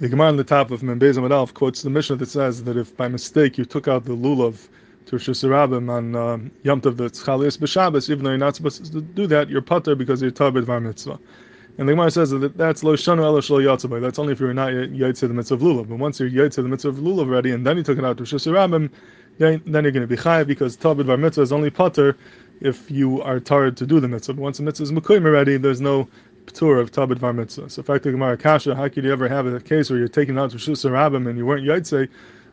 The Gemara on the top of Membez Amud Aleph quotes the Mishnah that says that if by mistake you took out the lulav to Rosh Hashanah on Yom Tov that's Chalias b'Shabbos, even though you're not supposed to do that, you're pater because you're tar b'dvar mitzvah. And the Gemara says that that's lo shanu elo shelo yatzabay. That's only if you're not yaitze the mitzvah of lulav. But once you're yaitze the mitzvah of lulav already, and then you took it out to Rosh Hashanah, then you're going to be chayav because tar b'dvar mitzvah is only pater if you are tarred to do the mitzvah. But once the mitzvah is mekuyim already, there's no patur of tar b'dvar mitzvah. So, in fact, the Gemara kasha, how could you ever have a case where you're taking out to Rosh Hashanah and you weren't yaitze?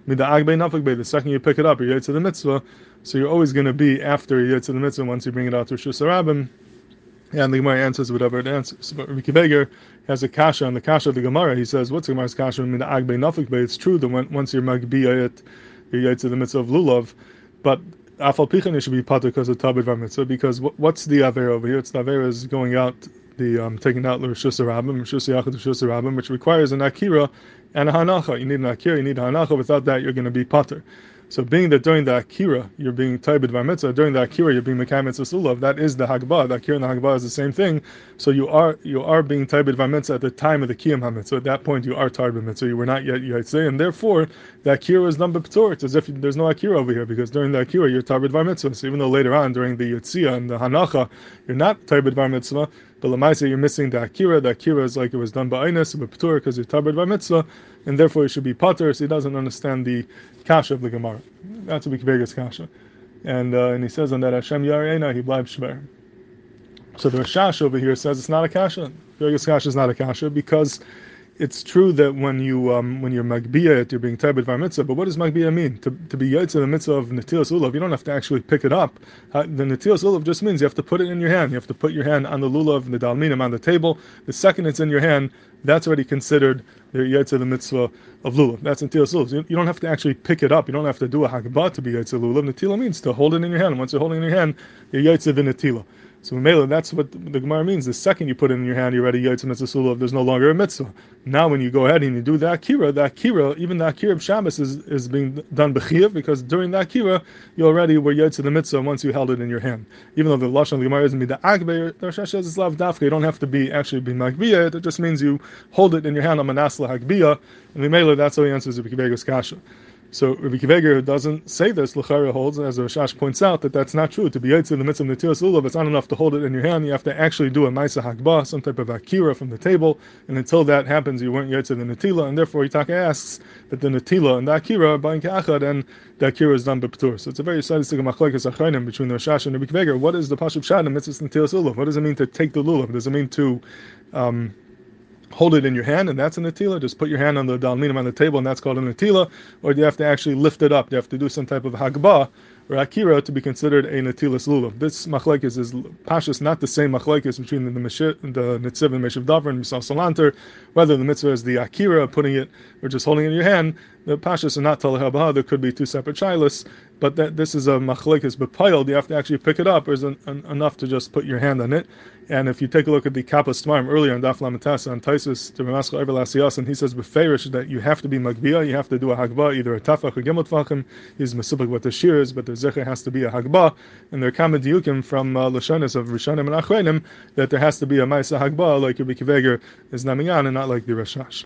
The second you pick it up, you're yaitze the mitzvah. So you're always going to be after you're yaitze the mitzvah once you bring it out to Rosh Hashanah. And the Gemara answers whatever it answers. But Rabbi Kiveger has a kasha on the kasha of the Gemara. He says, what's the Gemara's kasha? It's true that once you're magbiya it, you're yaitze the mitzvah of lulav, but afal pichan you should be pater because of tar b'dvar mitzvah, because what's the aver over here? It's the aver is going out, taking out the Rishus Harabim, Rishus Yachid Rishus Harabim, which requires an akira and a hanacha. You need an akira, you need a hanacha. Without that, you're going to be pater. So being that during the akira you're being tar b'dvar mitzvah, during the akira you're being mekayim mitzvah lulav, that is the hagbah. The akira and the hagbah is the same thing. So you are being tar b'dvar mitzvah at the time of the kiyam hamitzvah. At that point you are tar b'dvar mitzvah. You were not yet yaitze, and therefore the akira is number patur. It's as if there's no akira over here, because during the akira you're tar b'dvar mitzvah. So even though later on during the yitzia and the hanacha you're not tar b'dvar mitzvah, but lamaisa you're missing the akira. The akira is like it was done by Einis, but patur because you're tar b'dvar mitzvah, and therefore you should be pater. So he doesn't understand the kasha of the Gemara. That's a Kiveger's kasha, and he says on that Hashem Yareina he bleib shver. So the Rashash over here says it's not a kasha. Kiveger's kasha is not a kasha because it's true that when you're magbiya it, you're being tar b'dvar mitzvah. But what does magbiya mean? To be yaitze the mitzvah of netilas lulav, you don't have to actually pick it up. The netilas lulav just means you have to put it in your hand. You have to put your hand on the lulav, the dalminim on the table. The second it's in your hand, that's already considered the yaitze the mitzvah of lulav. That's netilas lulav. You don't have to actually pick it up. You don't have to do a hagbah to be yaitze lulav. Netila means to hold it in your hand. Once you're holding it in your hand, you're yaitze the netila. So Mela, that's what the Gemara means. The second you put it in your hand, you're ready yaitze mitzvah lulav. There's no longer a mitzvah. Now, when you go ahead and you do the akira, even the akira of Shabbos is being done b'chiyuv, because during the akira you already were yaitze the mitzvah once you held it in your hand. Even though the lashon of the Gemara isn't be the agbe, the Rosh says it's lav dafka. You don't have to be magbiya. It just means you hold it in your hand on manasla hagbiya, and the Mela, that's how he answers the Kiveger's kasha. So Rabbi Kiveger doesn't say this. L'chara holds, as the Rashash points out, that that's not true. To be yaitze in the midst of netilas lulav, it's not enough to hold it in your hand. You have to actually do a ma'aseh hagbah, some type of akira from the table, and until that happens, you weren't yaitze the netila, and therefore Yitaka asks that the netila and the akira are buying ka'achad, and the akira is done b'ptur. So it's a very sadistic machlekes achronim between the Rashash and Rabbi Kiveger. What is the pashup shad in mitzvah netilas lulav? What does it mean to take the lulav? Does it mean to hold it in your hand, and that's a netila? Just put your hand on the dalminim on the table, and that's called a netila? Or do you have to actually lift it up? Do you have to do some type of hagbah or akira to be considered a netilas lulav? This machlekes is pashas not the same machlekes between the Nitziv and Meshiv Davar and Misal Salanter, whether the mitzvah is the akira, putting it, or just holding it in your hand. The pashas are not taleh habaha. There could be two separate shilas, but this is a machlekes b'payil. Do you have to actually pick it up, or is it enough to just put your hand on it? And if you take a look at the Kappas Tamarim earlier in Daf Lamitas on Taisus to Ramaskal Ever Lasiyas, and he says b'feirish that you have to be magbiya, you have to do a hagbah, either a tafach or gimel tfachim. He's mesubik what the shir is, but the zecher has to be a hagbah. And there are common diukim from Lashonis of Rishonim and Achronim that there has to be a ma'aseh hagbah, like Rabbi Kiveger is naming on, and not like the Rashash.